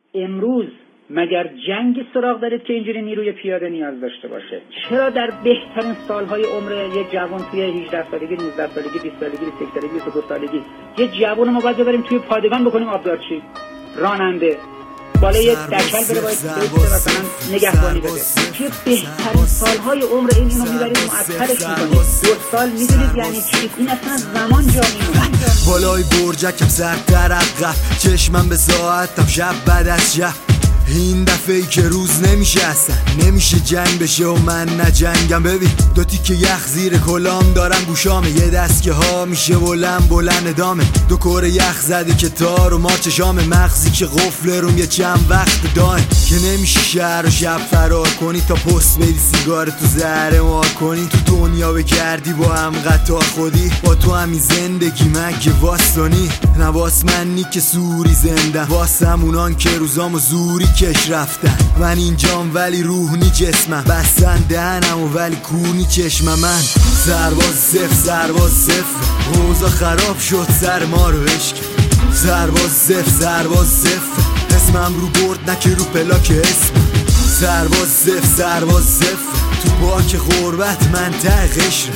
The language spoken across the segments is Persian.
امروز مگر جنگ سراغ دارید که اینجوری نیروی پیاده نیاز داشته باشه؟ چرا در بهترین سالهای عمر یک جوان توی 18 سالگی، 19 سالگی، 20 سالگی، 21 سالگی، 22 سالگی یه جوان ما باید ببریم توی پادگان بکنیم آبدارچی، راننده، بالای یک دکل بره باید مثلا نگهبانی بده؟ توی بهترین سالهای عمر اینو میبرید معطلش میکنید. 2 سال میدونید یعنی چی؟ این اصلا زمان جا میمونه. بالای برجکم سر در عقب، چشمم به ساعتم شب بعد از شب. این دفعه ای که روز نمیشه اصلا، نمیشه جنگ بشه و من نجنگم. ببین 2 تیکه یخ زیر کلام دارم گوشامه، یه دست که ها میشه بلند ادامه. 2 کوره یخ زده که تار و مارچ شامه، مغزی که قفل روم یه چند وقت دائم. که نمیشه شهر و شب فرار کنی تا پست بدی سیگار تو زهره مار کنی. تو دنیا بگردی با هم قطار خودی، با تو همی زندگی من که واستانی. نواس منی که سوری زندم، واسم اونان که روزامو زوری کش رفتن. من اینجام ولی روح نی جسمم، بستن دهنم و ولی کونی چشمم. من سرباز صفر روزا خراب شد سر ما رو عشق. سرباز صفر اسمم رو برد نکه رو پلاک اسم. سرباز صفر تو باک غربت من ته قشرم.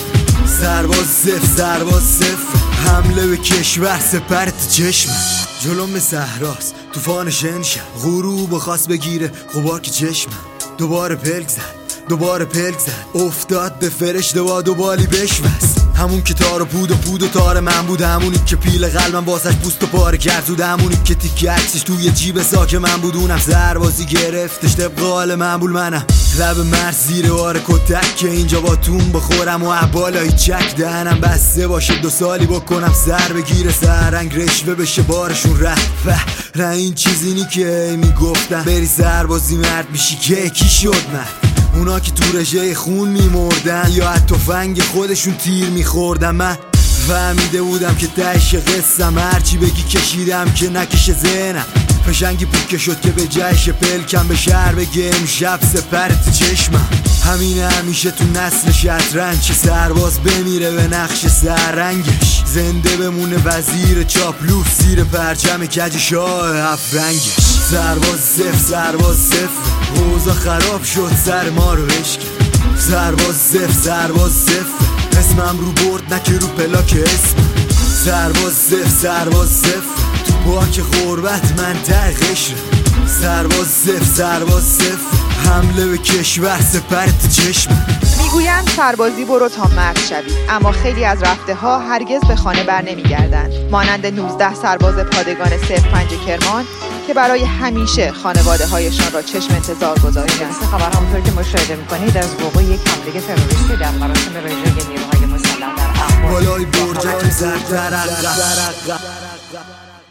سرباز صفر حمله به کشور سپرت چشم. جلوم صحراست طوفان شنشم، غروب خواست بگیره غبار که چشمم. دوباره پلک زد افتاد به فرشته با 2 بالی بشوست. همون که تار و پود و تار من بود، همونی که پیل قلبم واسش پوست و پاره کرد زود، همونی که تیکه عکسش توی جیب ساک من بود. اونم سربازی گرفتش طبق حال منبول. منم لب مرز زیر بار کتک که اینجا با تون بخورم و عبالایی چک. دهنم بسته باشه 2 سالی بکنم سر بگیره سرنگ رشوه بشه بارشون رفت. این چیزی نی که میگفتن بری سربازی مرد میشی که کی شد مرد. اونا که تو رژه خون میمردن یا حتی تفنگ خودشون تیر میخوردن. من فهمیده بودم که تهش قصم هرچی بگی کشیدم که نکشه ذهنم. فشنگی پوکه شد که به جهش پلکم به شهر بگه امشب سپرت چشمم. همینه همیشه تو نسل شطرنج، سرباز بمیره به نقش سررنگش، زنده بمونه وزیر چاپلوس زیر پرچم کج شاه افرنگش. سرباز صفر روزا خراب شد سر ما رو عشق. سرباز صفر اسمم رو برد نکه رو پلاک اسم. سرباز صفر تو باک غربت من ته قشرم. سرباز صفر حمله به کشور سپرت چشم. میگویند سربازی برو تا مرد شوی، اما خیلی از رفته ها هرگز به خانه بر نمیگردند، مانند 19 سرباز پادگان 05 کرمان که برای همیشه خانواده هایشان را چشم انتظار گذاشتند. خبر همونطور که مشاهده میکنید از وقوع یک حمله تروریستی در مراسم رژه نیروهای مسلح در افغانستان. بالای برجکم سر در عقب.